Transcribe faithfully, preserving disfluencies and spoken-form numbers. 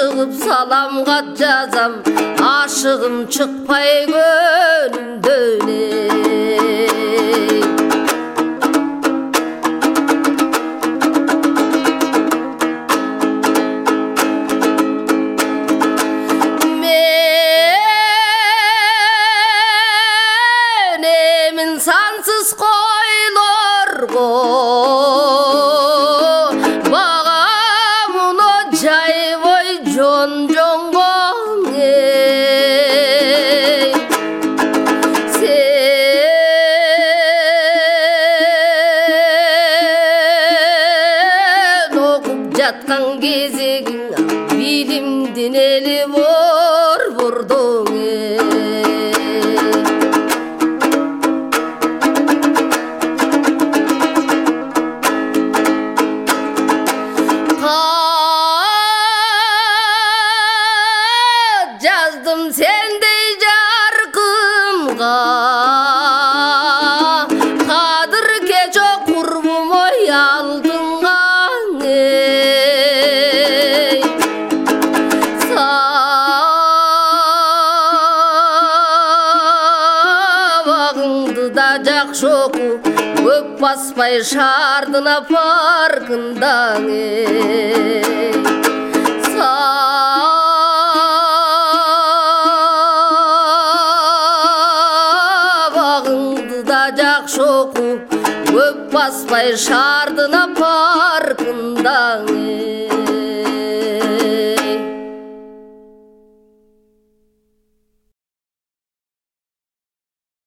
ашығып салам хат жазам, ашығым шықпай көнімден мен емін сансыз қойларға бағамыны жайбай жон жоңғың сен оқып жатқан кезегің билімден елі бор бұрдың жаздым сендей жарқынға қадір кече құрбым ой алдыңға сабағыңды да жақсы оқу, көп баспай шардына паркындаң сабағыңды да жақсы оқу, көп баспай шардына паркындаң